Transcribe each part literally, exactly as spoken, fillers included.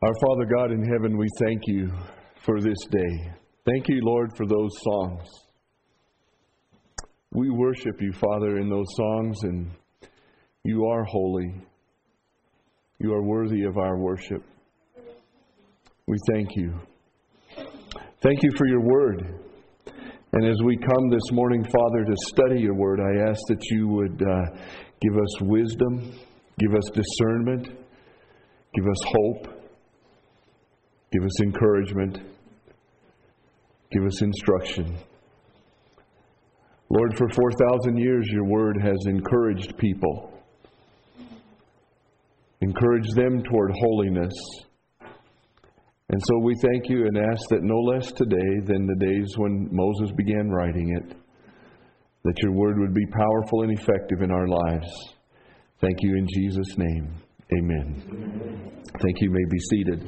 Our Father God in heaven, we thank you for this day. Thank you, Lord, for those songs. We worship you, Father, in those songs, and you are holy. You are worthy of our worship. We thank you. Thank you for your word. And as we come this morning, Father, to study your word, I ask that you would uh, give us wisdom, give us discernment, give us hope, give us encouragement, give us instruction. Lord, for four thousand years your word has encouraged people. Encouraged them toward holiness. And so we thank you and ask that no less today than the days when Moses began writing it, that your word would be powerful and effective in our lives. Thank you in Jesus' name. Amen. Amen. Thank you. You may be seated.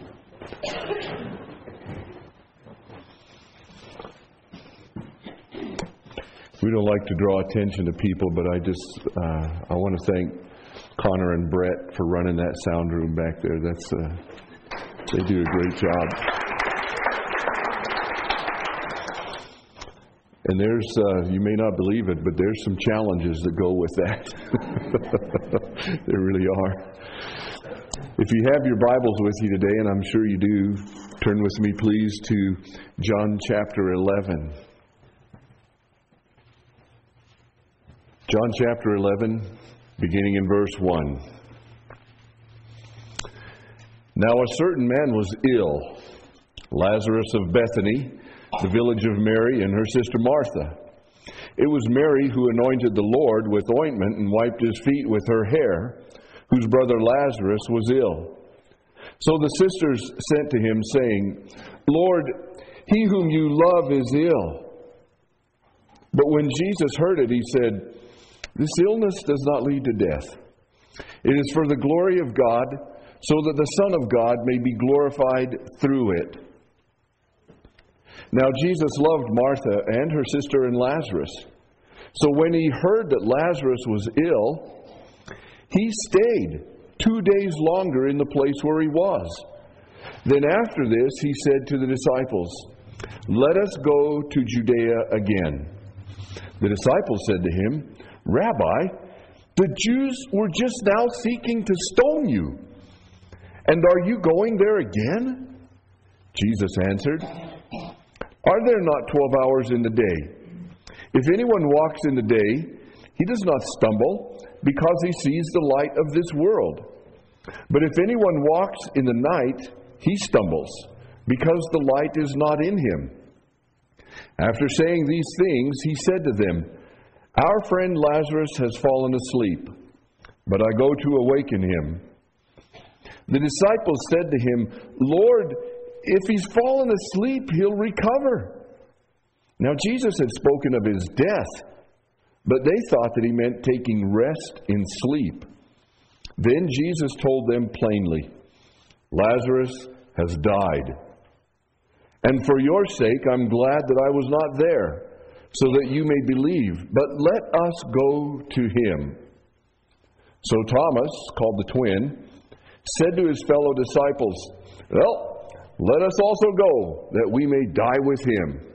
We don't like to draw attention to people, but I just uh, I want to thank Connor and Brett for running that sound room back there. That's uh, they do a great job. And there's uh, you may not believe it, but there's some challenges that go with that. There really are. If you have your Bibles with you today, and I'm sure you do, turn with me please to John chapter eleven. John chapter eleven, beginning in verse one. Now a certain man was ill, Lazarus of Bethany, the village of Mary and her sister Martha. It was Mary who anointed the Lord with ointment and wiped his feet with her hair, whose brother Lazarus was ill. So the sisters sent to him, saying, Lord, he whom you love is ill. But when Jesus heard it, he said, This illness does not lead to death. It is for the glory of God, so that the Son of God may be glorified through it. Now Jesus loved Martha and her sister and Lazarus. So when he heard that Lazarus was ill, he stayed two days longer in the place where he was. Then after this he said to the disciples, Let us go to Judea again. The disciples said to him, Rabbi, the Jews were just now seeking to stone you, and are you going there again? Jesus answered, Are there not twelve hours in the day? If anyone walks in the day, he does not stumble, because he sees the light of this world. But if anyone walks in the night, he stumbles, because the light is not in him. After saying these things, he said to them, Our friend Lazarus has fallen asleep, but I go to awaken him. The disciples said to him, Lord, if he's fallen asleep, he'll recover. Now Jesus had spoken of his death, but they thought that he meant taking rest in sleep. Then Jesus told them plainly, Lazarus has died. And for your sake, I'm glad that I was not there, so that you may believe. But let us go to him. So Thomas, called the twin, said to his fellow disciples, Well, let us also go, that we may die with him.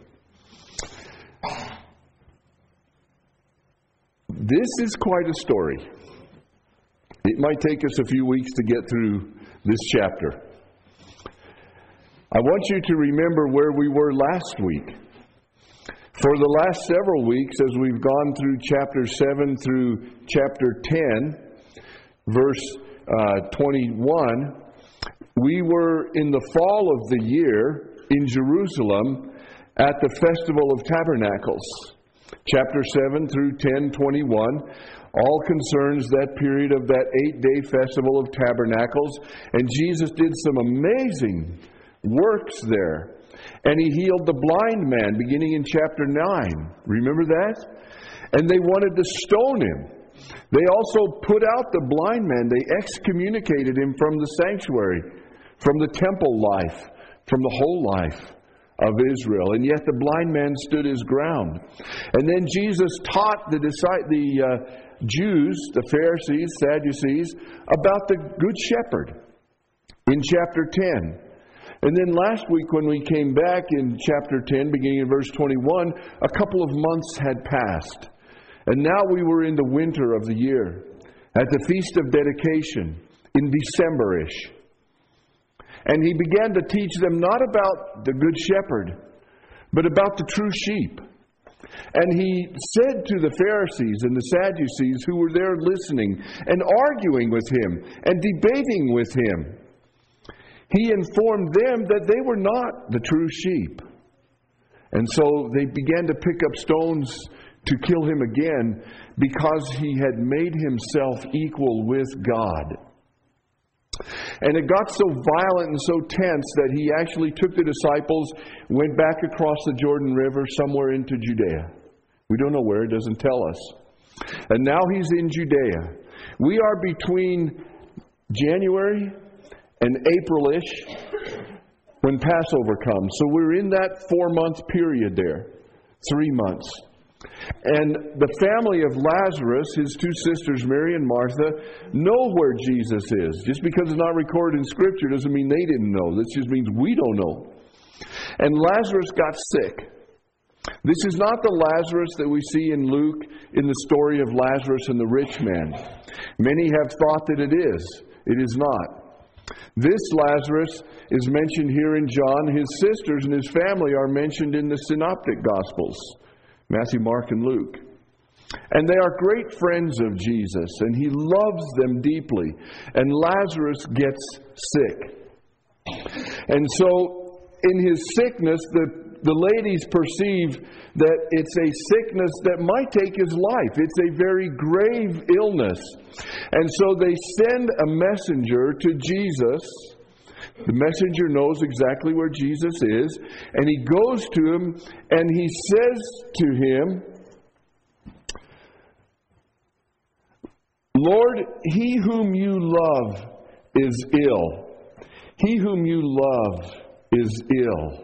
This is quite a story. It might take us a few weeks to get through this chapter. I want you to remember where we were last week. For the last several weeks, as we've gone through chapter seven through chapter ten, verse uh, twenty-one, we were in the fall of the year in Jerusalem at the Festival of Tabernacles. Chapter seven through ten twenty-one all concerns that period of that eight-day Festival of Tabernacles. And Jesus did some amazing works there. And he healed the blind man beginning in chapter nine. Remember that? And they wanted to stone him. They also put out the blind man. They excommunicated him from the sanctuary, from the temple life, from the whole life of Israel. And yet the blind man stood his ground. And then Jesus taught the the uh, Jews, the Pharisees, Sadducees, about the Good Shepherd. in chapter ten. And then last week when we came back in chapter ten, beginning in verse twenty-one, a couple of months had passed. And now we were in the winter of the year, at the Feast of Dedication, in December-ish. And he began to teach them not about the Good Shepherd, but about the true sheep. And he said to the Pharisees and the Sadducees who were there listening and arguing with him and debating with him, he informed them that they were not the true sheep. And so they began to pick up stones to kill him again because he had made himself equal with God. And it got so violent and so tense that he actually took the disciples, went back across the Jordan River somewhere into Judea. We don't know where, it doesn't tell us. And now he's in Judea. We are between January and April-ish when Passover comes. So we're in that four-month period there. Three months. And the family of Lazarus, his two sisters, Mary and Martha, know where Jesus is. Just because it's not recorded in Scripture doesn't mean they didn't know. This just means we don't know. And Lazarus got sick. This is not the Lazarus that we see in Luke in the story of Lazarus and the rich man. Many have thought that it is. It is not. This Lazarus is mentioned here in John. His sisters and his family are mentioned in the Synoptic Gospels. Matthew, Mark, and Luke. And they are great friends of Jesus, and he loves them deeply. And Lazarus gets sick. And so, in his sickness, the, the ladies perceive that it's a sickness that might take his life. It's a very grave illness. And so they send a messenger to Jesus. The messenger knows exactly where Jesus is, and he goes to him, and he says to him, Lord, he whom you love is ill. He whom you love is ill.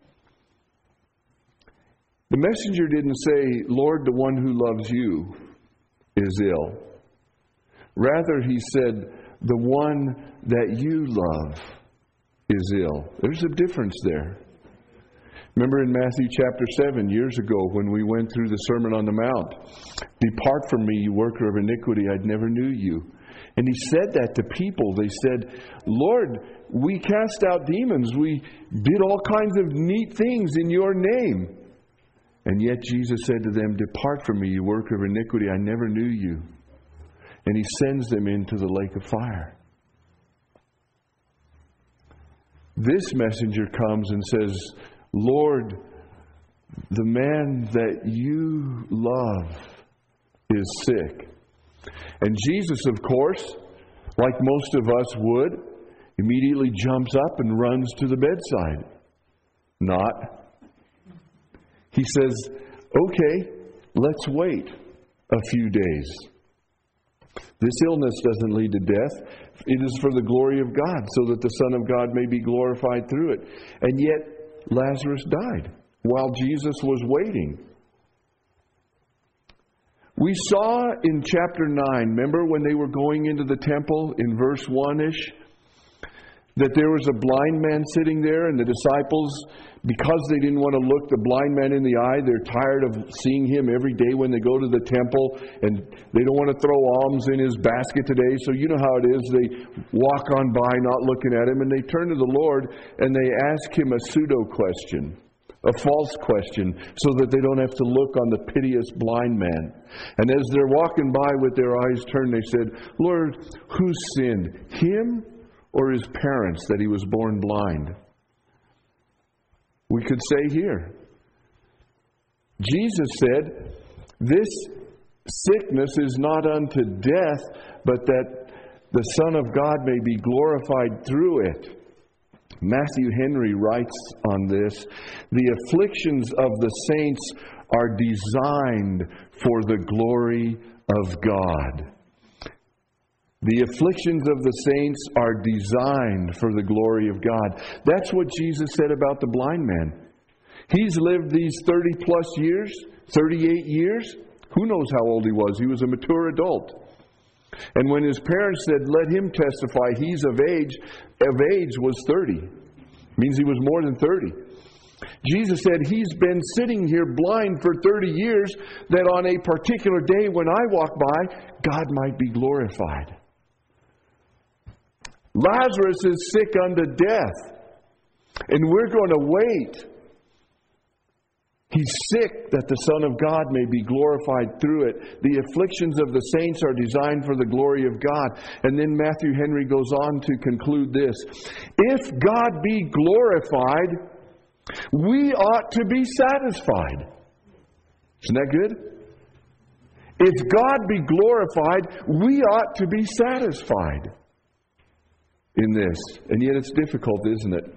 The messenger didn't say, Lord, the one who loves you is ill. Rather, he said, the one that you love is ill. There's a difference there. Remember in Matthew chapter seven, years ago, when we went through the Sermon on the Mount, depart from me, you worker of iniquity, I never knew you. And he said that to people. They said, Lord, we cast out demons. We did all kinds of neat things in your name. And yet Jesus said to them, depart from me, you worker of iniquity, I never knew you. And he sends them into the lake of fire. This messenger comes and says, Lord, the man that you love is sick. And Jesus, of course, like most of us would, immediately jumps up and runs to the bedside. Not. He says, okay, let's wait a few days. This illness doesn't lead to death. It is for the glory of God, so that the Son of God may be glorified through it. And yet, Lazarus died while Jesus was waiting. We saw in chapter nine, remember when they were going into the temple in verse one-ish, that there was a blind man sitting there, and the disciples, because they didn't want to look the blind man in the eye, they're tired of seeing him every day when they go to the temple, and they don't want to throw alms in his basket today. So you know how it is. They walk on by not looking at him, and they turn to the Lord and they ask him a pseudo question, a false question, so that they don't have to look on the piteous blind man. And as they're walking by with their eyes turned, they said, Lord, who sinned, him or his parents, that he was born blind? We could say here, Jesus said, this sickness is not unto death, but that the Son of God may be glorified through it. Matthew Henry writes on this, the afflictions of the saints are designed for the glory of God. The afflictions of the saints are designed for the glory of God. That's what Jesus said about the blind man. He's lived these thirty plus years, thirty-eight years. Who knows how old he was? He was a mature adult. And when his parents said, let him testify, he's of age, of age was thirty. Means he was more than thirty. Jesus said, he's been sitting here blind for thirty years, that on a particular day when I walk by, God might be glorified. Lazarus is sick unto death, and we're going to wait. He's sick that the Son of God may be glorified through it. The afflictions of the saints are designed for the glory of God. And then Matthew Henry goes on to conclude this. If God be glorified, we ought to be satisfied. Isn't that good? If God be glorified, we ought to be satisfied in this. And yet it's difficult, isn't it?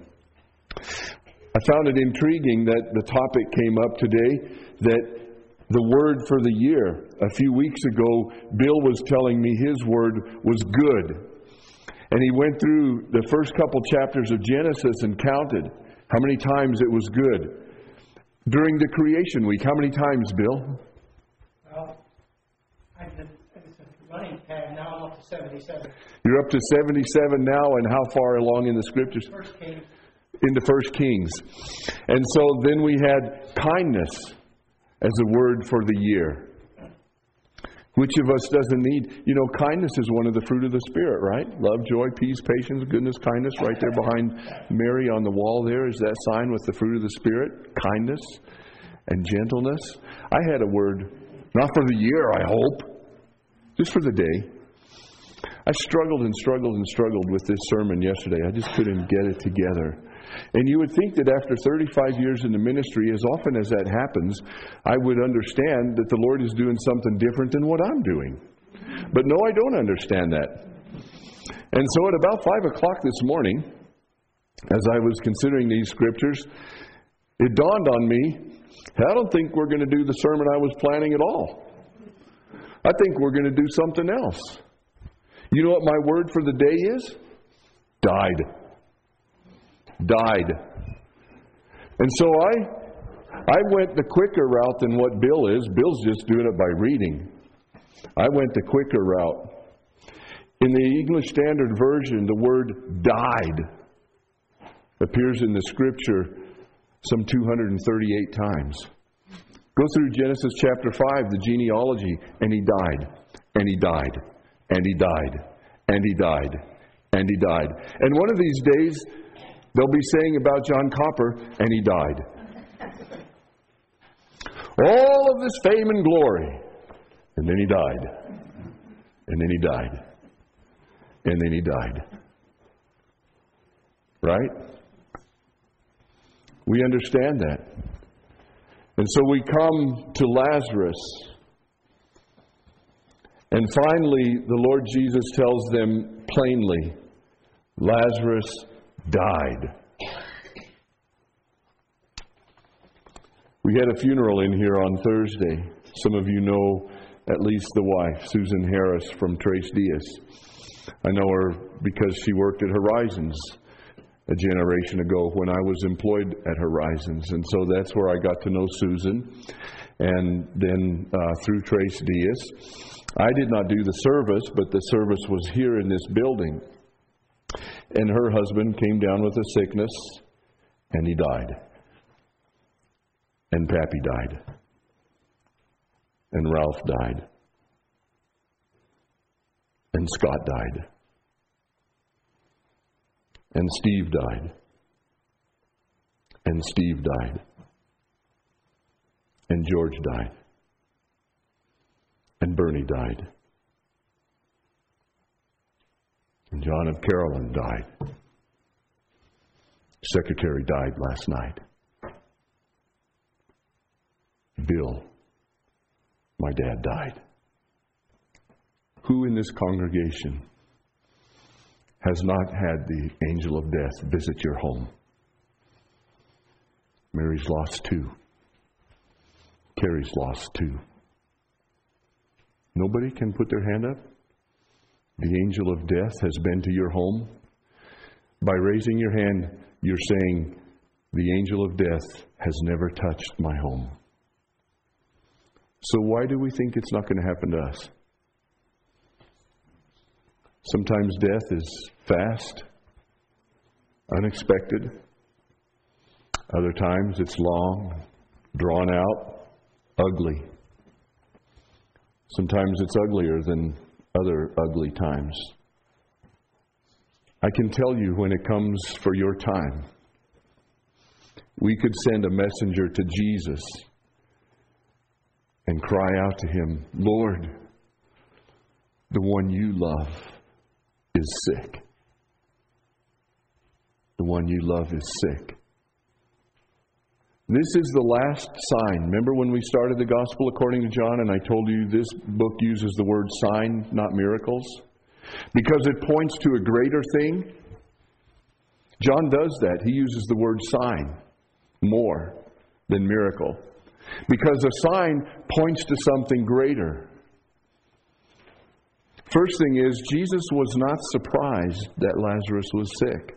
I found it intriguing that the topic came up today, that the word for the year. A few weeks ago, Bill was telling me his word was good. And he went through the first couple chapters of Genesis and counted how many times it was good. During the creation week, how many times, Bill? Well, I did, it's a running pad. Now I'm up to seventy-seven. You're up to seventy-seven now, and how far along in the Scriptures? First Kings. Into First Kings. And so then we had kindness as a word for the year. Which of us doesn't need? You know, kindness is one of the fruit of the Spirit, right? Love, joy, peace, patience, goodness, kindness. Right there behind Mary on the wall there is that sign with the fruit of the Spirit. Kindness and gentleness. I had a word, not for the year, I hope, just for the day. I struggled and struggled and struggled with this sermon yesterday. I just couldn't get it together. And you would think that after thirty-five years in the ministry, as often as that happens, I would understand that the Lord is doing something different than what I'm doing. But no, I don't understand that. And so at about five o'clock this morning, as I was considering these scriptures, it dawned on me, I don't think we're going to do the sermon I was planning at all. I think we're going to do something else. You know what my word for the day is? Died. Died. And so I I went the quicker route than what Bill is. Bill's just doing it by reading. I went the quicker route. In the English Standard Version, the word died appears in the Scripture some two hundred thirty-eight times. Go through Genesis chapter five, the genealogy, and he died, and he died, and he died, and he died, and he died. And one of these days, they'll be saying about John Copper, and he died. All of this fame and glory. And then he died. And then he died. And then he died. Right? We understand that. And so we come to Lazarus. And finally, the Lord Jesus tells them plainly, Lazarus died. We had a funeral in here on Thursday. Some of you know at least the wife, Susan Harris from Trace Diaz. I know her because she worked at Horizons a generation ago when I was employed at Horizons. And so that's where I got to know Susan. And then uh, through Trace Diaz. I did not do the service, but the service was here in this building. And her husband came down with a sickness, and he died. And Pappy died. And Ralph died. And Scott died. And Steve died. And Steve died. And George died. And Bernie died. And John and Carolyn died. Secretary died last night. Bill, my dad, died. Who in this congregation has not had the angel of death visit your home? Mary's lost two. Carrie's lost two. Nobody can put their hand up? The angel of death has been to your home? By raising your hand, you're saying, the angel of death has never touched my home. So why do we think it's not going to happen to us? Sometimes death is fast, unexpected. Other times it's long, drawn out, ugly. Sometimes it's uglier than other ugly times. I can tell you when it comes for your time, we could send a messenger to Jesus and cry out to Him, Lord, the one you love is sick. The one you love is sick. This is the last sign. Remember when we started the Gospel according to John and I told you this book uses the word sign, not miracles? Because it points to a greater thing. John does that. He uses the word sign more than miracle. Because a sign points to something greater. First thing is, Jesus was not surprised that Lazarus was sick.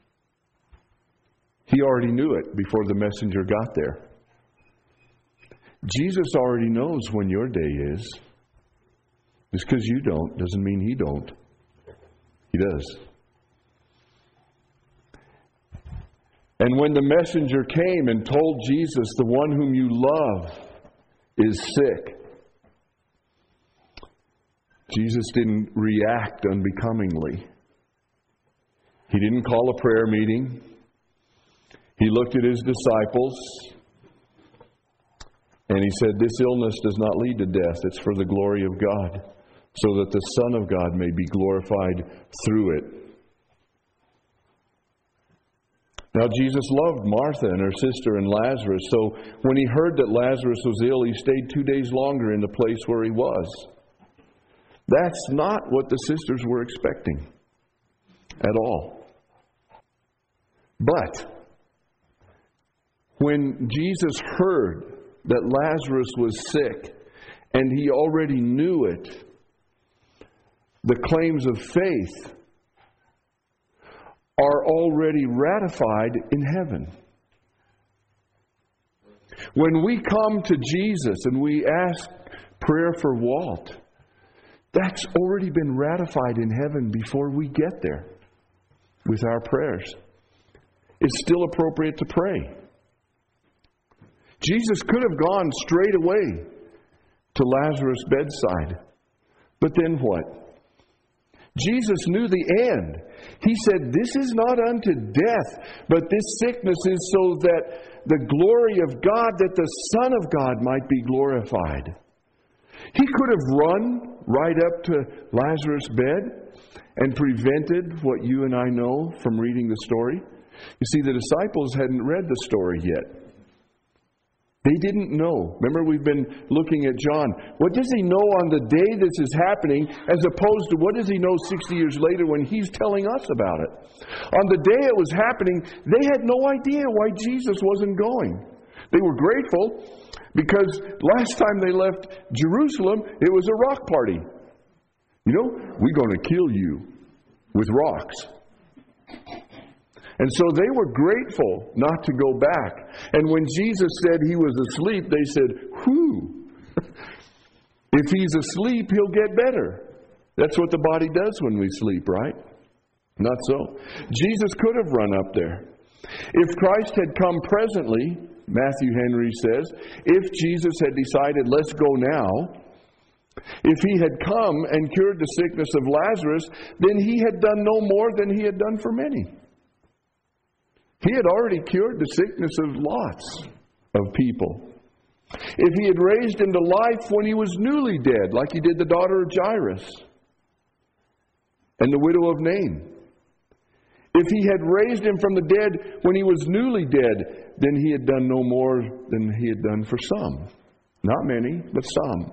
He already knew it before the messenger got there. Jesus already knows when your day is. Just because you don't doesn't mean He don't. He does. And when the messenger came and told Jesus, the one whom you love is sick, Jesus didn't react unbecomingly. He didn't call a prayer meeting. He looked at His disciples and He said, this illness does not lead to death. It's for the glory of God, so that the Son of God may be glorified through it. Now, Jesus loved Martha and her sister and Lazarus, so when He heard that Lazarus was ill, He stayed two days longer in the place where he was. That's not what the sisters were expecting at all. But when Jesus heard that Lazarus was sick, and He already knew it, the claims of faith are already ratified in heaven. When we come to Jesus and we ask prayer for Walt, that's already been ratified in heaven before we get there with our prayers. It's still appropriate to pray. Jesus could have gone straight away to Lazarus' bedside. But then what? Jesus knew the end. He said, this is not unto death, but this sickness is so that the glory of God, that the Son of God might be glorified. He could have run right up to Lazarus' bed and prevented what you and I know from reading the story. You see, the disciples hadn't read the story yet. They didn't know. Remember, we've been looking at John. What does he know on the day this is happening, as opposed to what does he know sixty years later when he's telling us about it? On the day it was happening, they had no idea why Jesus wasn't going. They were grateful because last time they left Jerusalem, it was a rock party. You know, we're going to kill you with rocks. And so they were grateful not to go back. And when Jesus said He was asleep, they said, whew, if He's asleep, He'll get better. That's what the body does when we sleep, right? Not so. Jesus could have run up there. If Christ had come presently, Matthew Henry says, if Jesus had decided, let's go now, if He had come and cured the sickness of Lazarus, then He had done no more than He had done for many. He had already cured the sickness of lots of people. If He had raised him to life when he was newly dead, like He did the daughter of Jairus and the widow of Nain. If He had raised him from the dead when he was newly dead, then He had done no more than He had done for some. Not many, but some.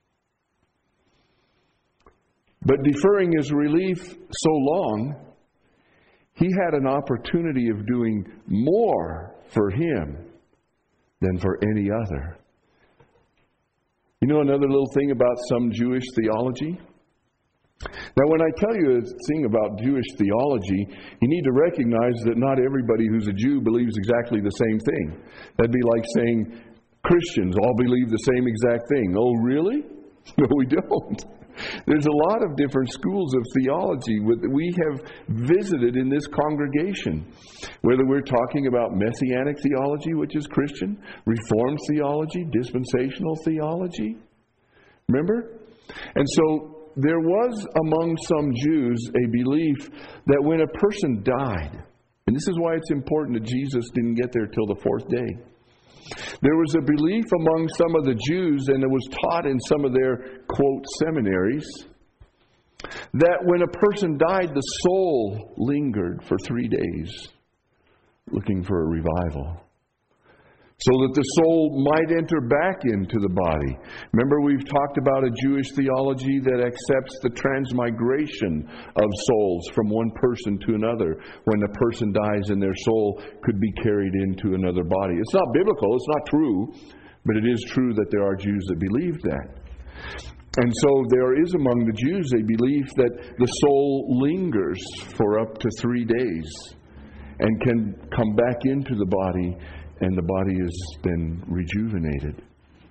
But deferring His relief so long, He had an opportunity of doing more for him than for any other. You know another little thing about some Jewish theology? Now, when I tell you a thing about Jewish theology, you need to recognize that not everybody who's a Jew believes exactly the same thing. That'd be like saying Christians all believe the same exact thing. Oh, really? No, we don't. There's a lot of different schools of theology that we have visited in this congregation. Whether we're talking about Messianic theology, which is Christian, Reformed theology, dispensational theology. Remember? And so there was among some Jews a belief that when a person died, and this is why it's important that Jesus didn't get there till the fourth day. There was a belief among some of the Jews, and it was taught in some of their, quote, seminaries, that when a person died, the soul lingered for three days looking for a revival, so that the soul might enter back into the body. Remember, we've talked about a Jewish theology that accepts the transmigration of souls from one person to another. When a person dies and their soul could be carried into another body. It's not biblical, it's not true, but it is true that there are Jews that believe that. And so there is among the Jews a belief that the soul lingers for up to three days and can come back into the body, and the body is then rejuvenated.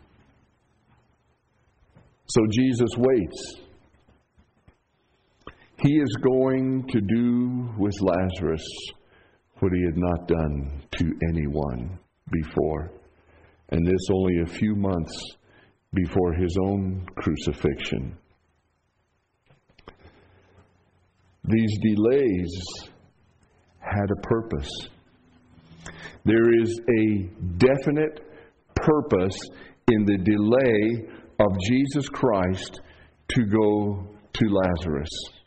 So Jesus waits. He is going to do with Lazarus what he had not done to anyone before. And this only a few months before his own crucifixion. These delays had a purpose. There is a definite purpose in the delay of Jesus Christ to go to Lazarus.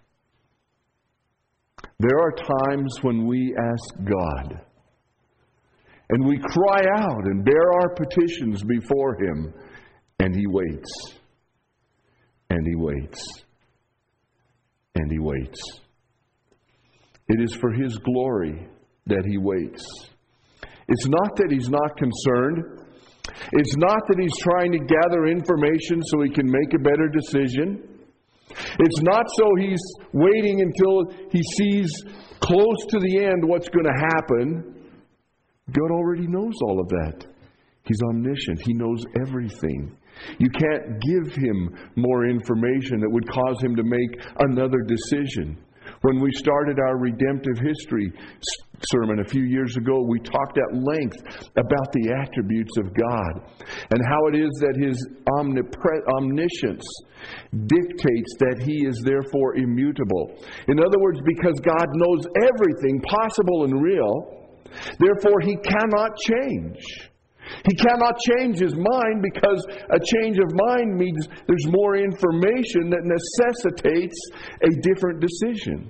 There are times when we ask God, and we cry out and bear our petitions before Him, and He waits, and He waits, and He waits. It is for His glory that He waits. It's not that He's not concerned. It's not that He's trying to gather information so He can make a better decision. It's not so He's waiting until He sees close to the end what's going to happen. God already knows all of that. He's omniscient. He knows everything. You can't give Him more information that would cause Him to make another decision. When we started our redemptive history sermon a few years ago, we talked at length about the attributes of God and how it is that His omnipre- omniscience dictates that He is therefore immutable. In other words, because God knows everything possible and real, therefore He cannot change. He cannot change His mind, because a change of mind means there's more information that necessitates a different decision.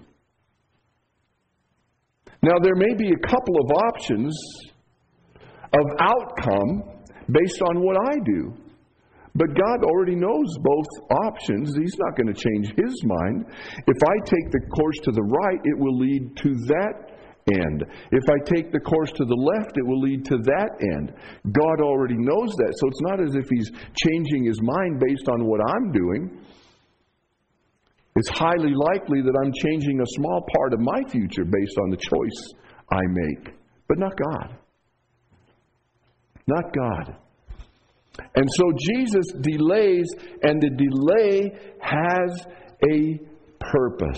Now, there may be a couple of options of outcome based on what I do. But God already knows both options. He's not going to change His mind. If I take the course to the right, it will lead to that end. If I take the course to the left, it will lead to that end. God already knows that. So it's not as if He's changing His mind based on what I'm doing. It's highly likely that I'm changing a small part of my future based on the choice I make. But not God. Not God. And so Jesus delays, and the delay has a purpose.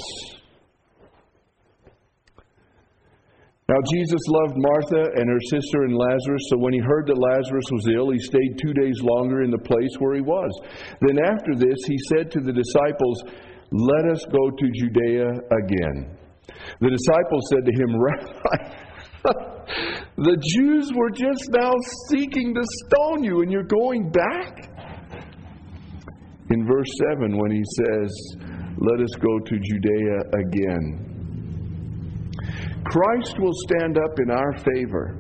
Now, Jesus loved Martha and her sister and Lazarus, so when He heard that Lazarus was ill, He stayed two days longer in the place where he was. Then after this, He said to the disciples, "Let us go to Judea again." The disciples said to Him, "Rabbi, the Jews were just now seeking to stone you, and you're going back?" In verse seven, when He says, "Let us go to Judea again," Christ will stand up in our favor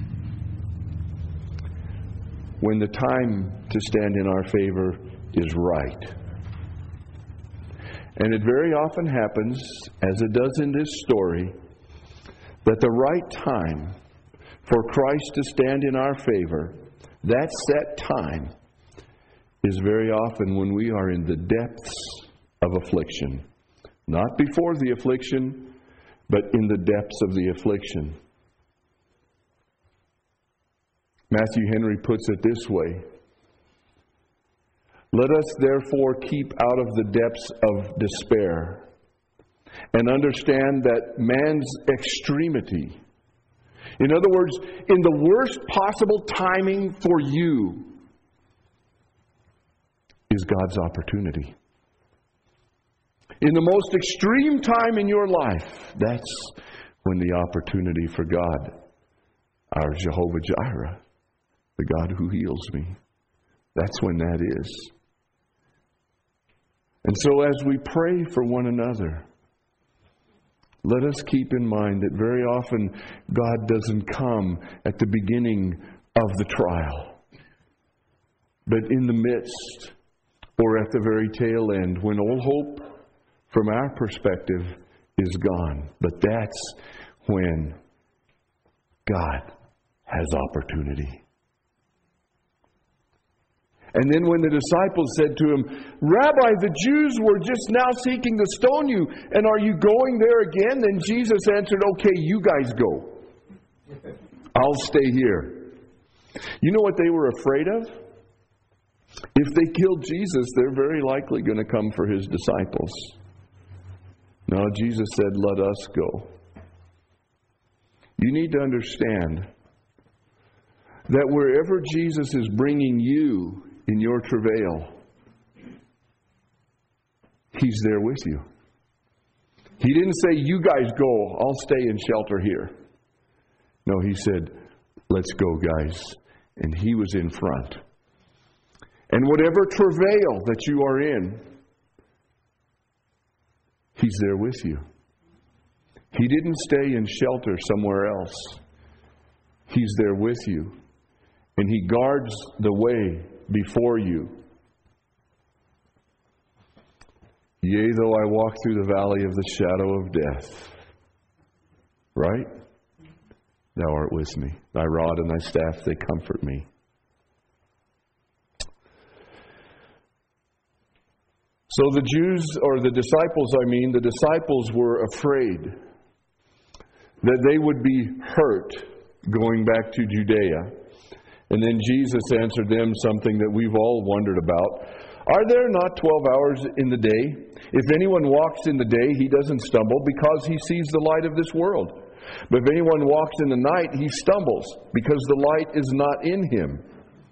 when the time to stand in our favor is right. And it very often happens, as it does in this story, that the right time for Christ to stand in our favor, that set time, is very often when we are in the depths of affliction. Not before the affliction, but in the depths of the affliction. Matthew Henry puts it this way: Let us therefore keep out of the depths of despair and understand that man's extremity, in other words, in the worst possible timing for you, is God's opportunity. In the most extreme time in your life, that's when the opportunity for God, our Jehovah Jireh, the God who heals me, that's when that is. And so as we pray for one another, let us keep in mind that very often God doesn't come at the beginning of the trial, but in the midst or at the very tail end when all hope from our perspective is gone. But that's when God has opportunity. And then when the disciples said to him, Rabbi, the Jews were just now seeking to stone you, and are you going there again? Then Jesus answered, okay, you guys go. I'll stay here. You know what they were afraid of? If they killed Jesus, they're very likely going to come for his disciples. No, Jesus said, let us go. You need to understand that wherever Jesus is bringing you in your travail, he's there with you. He didn't say, you guys go, I'll stay in shelter here. No, he said, let's go, guys. And he was in front. And whatever travail that you are in, he's there with you. He didn't stay in shelter somewhere else. He's there with you. And he guards the way before you. Yea, though I walk through the valley of the shadow of death. Right? Thou art with me. Thy rod and thy staff, they comfort me. So the Jews, or the disciples, I mean, the disciples were afraid that they would be hurt going back to Judea. And then Jesus answered them something that we've all wondered about. Are there not twelve hours in the day? If anyone walks in the day, he doesn't stumble because he sees the light of this world. But if anyone walks in the night, he stumbles because the light is not in him.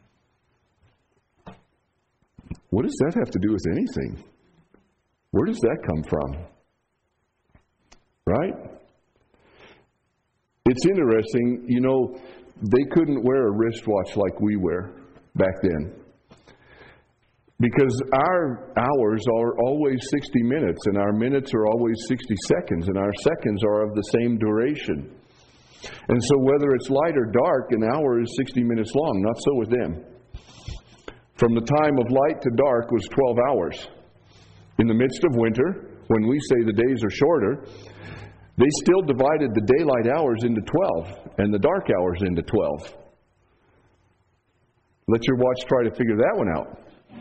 What does that have to do with anything? Where does that come from? Right? It's interesting, you know, they couldn't wear a wristwatch like we wear back then. Because our hours are always sixty minutes, and our minutes are always sixty seconds, and our seconds are of the same duration. And so whether it's light or dark, an hour is sixty minutes long. Not so with them. From the time of light to dark was twelve hours. In the midst of winter, when we say the days are shorter, they still divided the daylight hours into twelve and the dark hours into twelve. Let your watch try to figure that one out.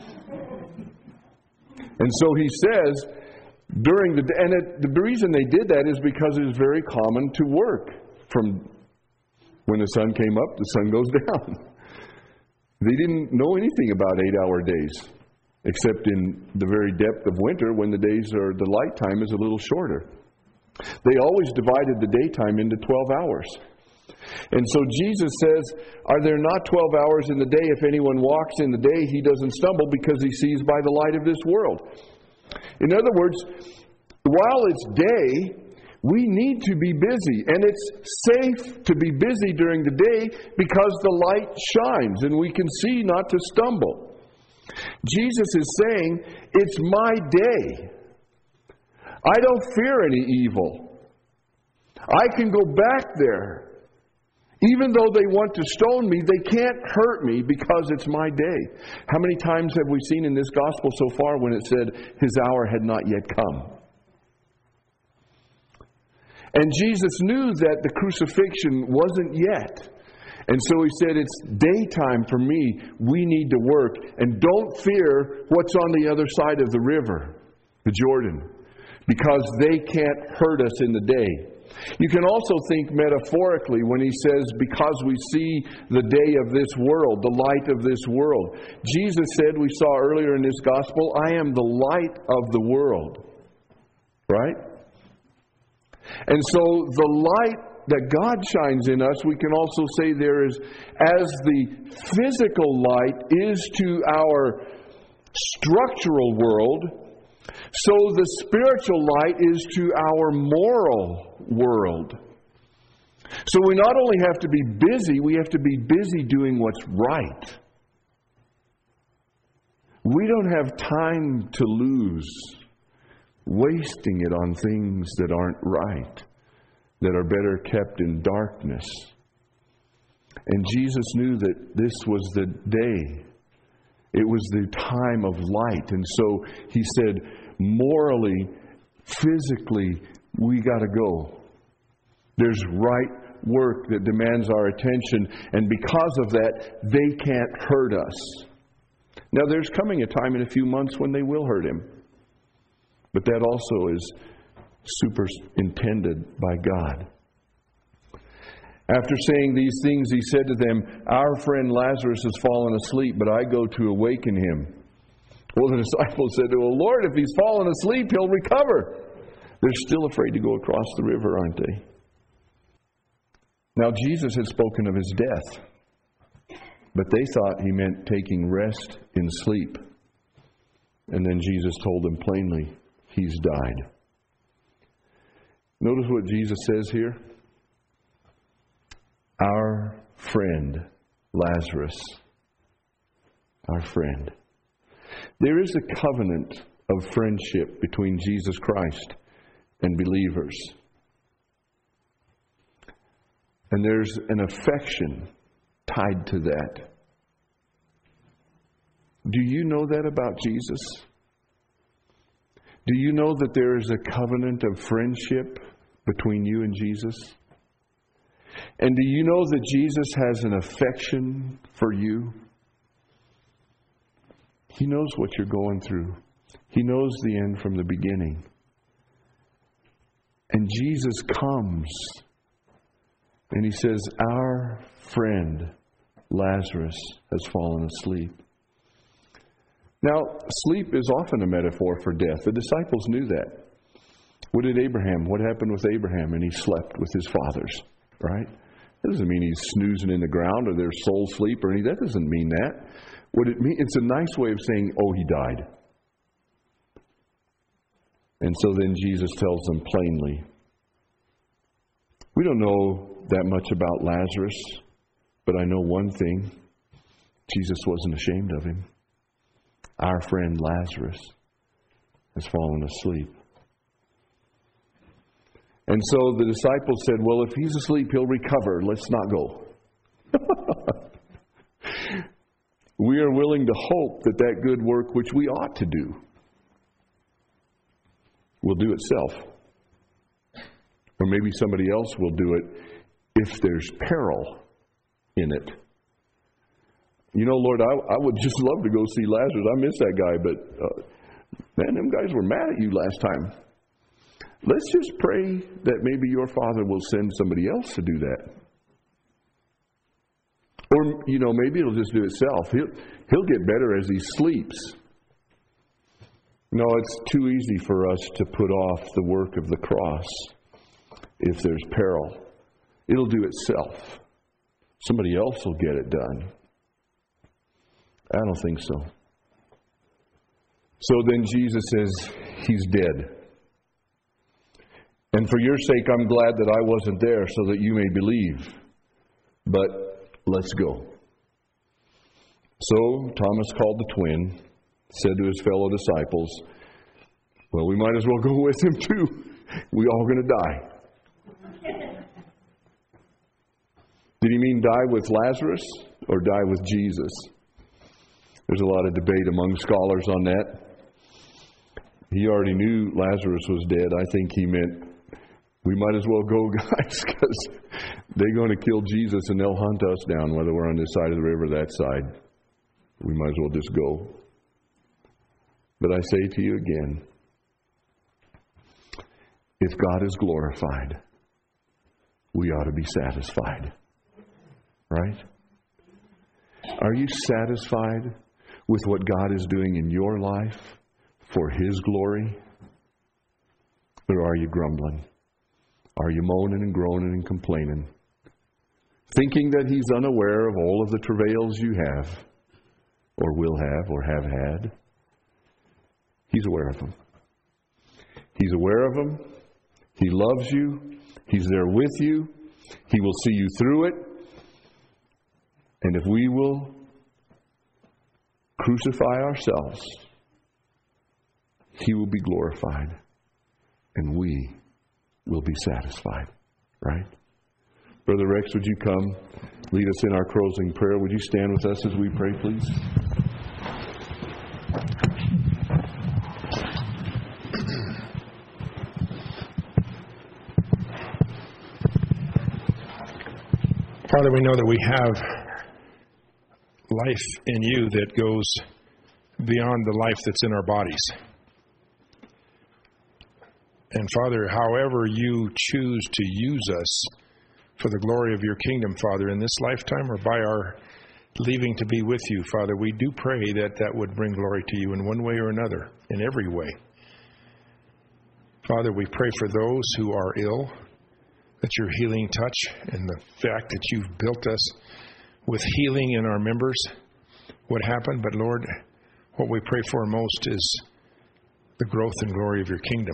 And so he says, during the and it, the reason they did that is because it is very common to work from when the sun came up, the sun goes down. They didn't know anything about eight-hour days, except in the very depth of winter when the days are, the light time is a little shorter. They always divided the daytime into twelve hours. And so Jesus says, are there not twelve hours in the day? If anyone walks in the day, he doesn't stumble because he sees by the light of this world. In other words, while it's day, we need to be busy. And it's safe to be busy during the day because the light shines and we can see not to stumble. Jesus is saying, it's my day. I don't fear any evil. I can go back there. Even though they want to stone me, they can't hurt me because it's my day. How many times have we seen in this gospel so far when it said his hour had not yet come? And Jesus knew that the crucifixion wasn't yet. And so he said, it's daytime for me. We need to work. And don't fear what's on the other side of the river, the Jordan, because they can't hurt us in the day. You can also think metaphorically when he says, because we see the day of this world, the light of this world. Jesus said, we saw earlier in this gospel, I am the light of the world. Right? And so the light that God shines in us, we can also say there is, as the physical light is to our structural world, so the spiritual light is to our moral world. So we not only have to be busy, we have to be busy doing what's right. We don't have time to lose wasting it on things that aren't right, that are better kept in darkness. And Jesus knew that this was the day. It was the time of light. And so he said, morally, physically, we got to go. There's right work that demands our attention. And because of that, they can't hurt us. Now, there's coming a time in a few months when they will hurt him. But that also is superintended by God. After saying these things, he said to them, our friend Lazarus has fallen asleep, but I go to awaken him. Well, the disciples said to him, Lord, if he's fallen asleep, he'll recover. They're still afraid to go across the river, aren't they? Now, Jesus had spoken of his death, but they thought he meant taking rest in sleep. And then Jesus told them plainly, he's died. Notice what Jesus says here. Our friend, Lazarus. Our friend. There is a covenant of friendship between Jesus Christ and believers. And there's an affection tied to that. Do you know that about Jesus? Do you know that there is a covenant of friendship between you and Jesus? And do you know that Jesus has an affection for you? He knows what you're going through. He knows the end from the beginning. And Jesus comes and he says, our friend Lazarus has fallen asleep. Now, sleep is often a metaphor for death. The disciples knew that. What did Abraham, what happened with Abraham? And he slept with his fathers, right? That doesn't mean he's snoozing in the ground or there's soul sleep or anything. That doesn't mean that. What it means, it's a nice way of saying, oh, he died. And so then Jesus tells them plainly. We don't know that much about Lazarus, but I know one thing. Jesus wasn't ashamed of him. Our friend Lazarus has fallen asleep. And so the disciples said, well, if he's asleep, he'll recover. Let's not go. We are willing to hope that that good work which we ought to do will do itself. Or maybe somebody else will do it if there's peril in it. You know, Lord, I, I would just love to go see Lazarus. I miss that guy, but uh, man, them guys were mad at you last time. Let's just pray that maybe your Father will send somebody else to do that. Or, you know, maybe it'll just do itself. He'll, he'll get better as he sleeps. No, it's too easy for us to put off the work of the cross if there's peril. It'll do itself. Somebody else will get it done. I don't think so. So then Jesus says, he's dead. And for your sake, I'm glad that I wasn't there so that you may believe. But let's go. So Thomas called the twin, said to his fellow disciples, well, we might as well go with him too. We all going to die. Did he mean die with Lazarus or die with Jesus? There's a lot of debate among scholars on that. He already knew Lazarus was dead. I think he meant, we might as well go, guys, because they're going to kill Jesus and they'll hunt us down, whether we're on this side of the river or that side. We might as well just go. But I say to you again, if God is glorified, we ought to be satisfied. Right? Are you satisfied with what God is doing in your life for His glory? Or are you grumbling? Are you moaning and groaning and complaining? Thinking that He's unaware of all of the travails you have, or will have, or have had? He's aware of them. He's aware of them. He loves you. He's there with you. He will see you through it. And if we will crucify ourselves, He will be glorified. And we will be satisfied. Right? Brother Rex, would you come lead us in our closing prayer? Would you stand with us as we pray, please? Father, we know that we have life in You that goes beyond the life that's in our bodies. And Father, however You choose to use us for the glory of Your kingdom, Father, in this lifetime or by our leaving to be with You, Father, we do pray that that would bring glory to You in one way or another, in every way. Father, we pray for those who are ill, that Your healing touch and the fact that You've built us with healing in our members would happen. But Lord, what we pray for most is the growth and glory of Your kingdom.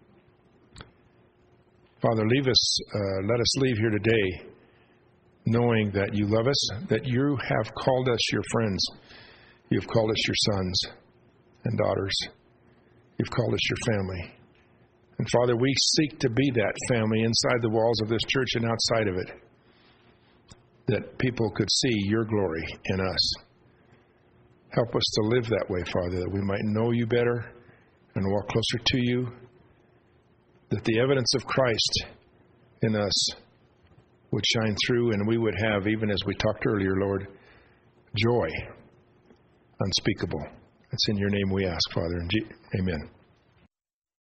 Father, leave us, uh, let us leave here today knowing that You love us, that You have called us Your friends. You've called us Your sons and daughters. You've called us Your family. And Father, we seek to be that family inside the walls of this church and outside of it, that people could see Your glory in us. Help us to live that way, Father, that we might know You better and walk closer to You, that the evidence of Christ in us would shine through, and we would have, even as we talked earlier, Lord, joy unspeakable. It's in Your name we ask, Father. And Amen.